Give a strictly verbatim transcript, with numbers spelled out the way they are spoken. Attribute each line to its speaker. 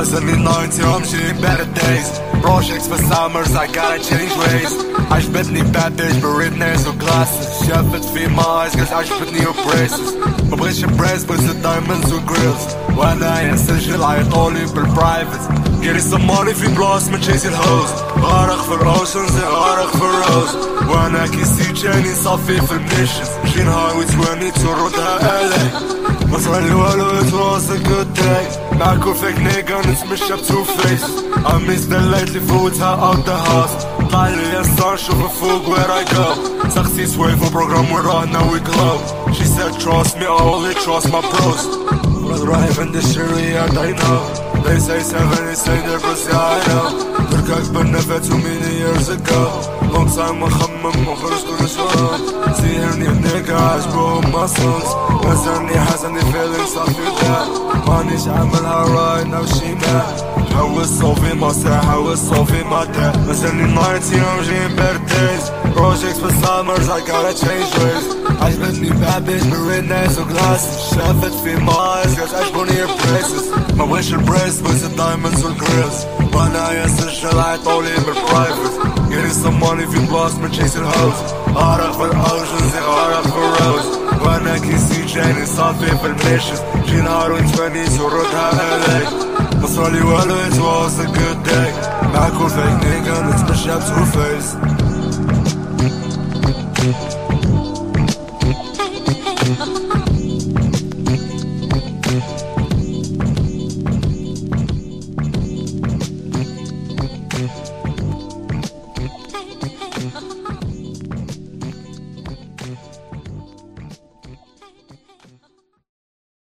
Speaker 1: مثلي ناينتي I'm seeing better days projects for summers I gotta change ways عجبتني bad bitch بريد ناس وglasses شافت في my eyes cause عجبتني your braces مبغيتش brace بس diamonds وgrills وانا ينسجل عيطولي بالبرايفت Getting some money في بلاص من chasing الهوز غارق في الاوشنز غارق في الروز وانا كيسي جاني صافي في الميشنز شي نهار وتواني تردها الي ما صارلي والو it was a good day معاكو فيك نيجا نتمشى بتو فيس I miss the light اللي فوتها out the house طالي يسار شوف فوق where I go تخسيس ويف وبروجرام وراه now we glow She said trust me I only trust my bros But right in the Syria I know They say seven is say their pussy I know تركك بالنفة too many years ago Long time مخمم مخرج كل شوق سيرني بنيجا عجبهم my songs نزلني حزني feeling صافي ده مانيش عاملها right now she mad حاول صوفي ما ساعة حاول صوفي ما ده نزلني ninety I'm getting better days Projects for summers I gotta change ways عجبتني bad bitch بريد ناس وglasses شافت في my eyes cause عجبوني your braces ما بغيش البريس بس الدايموندز والجريلز وانا ينسجل عيطولي بالبرايفت Getting some money في بلاص من chasing الهوز غارق في الاوشنز غارق في الروز وانا كيسي جاني صافي في الميشنز شي نهار وتفاني تردها الي ما صارلي والو it was a good day معاكو فيك نيجا نتمشى بتو فيس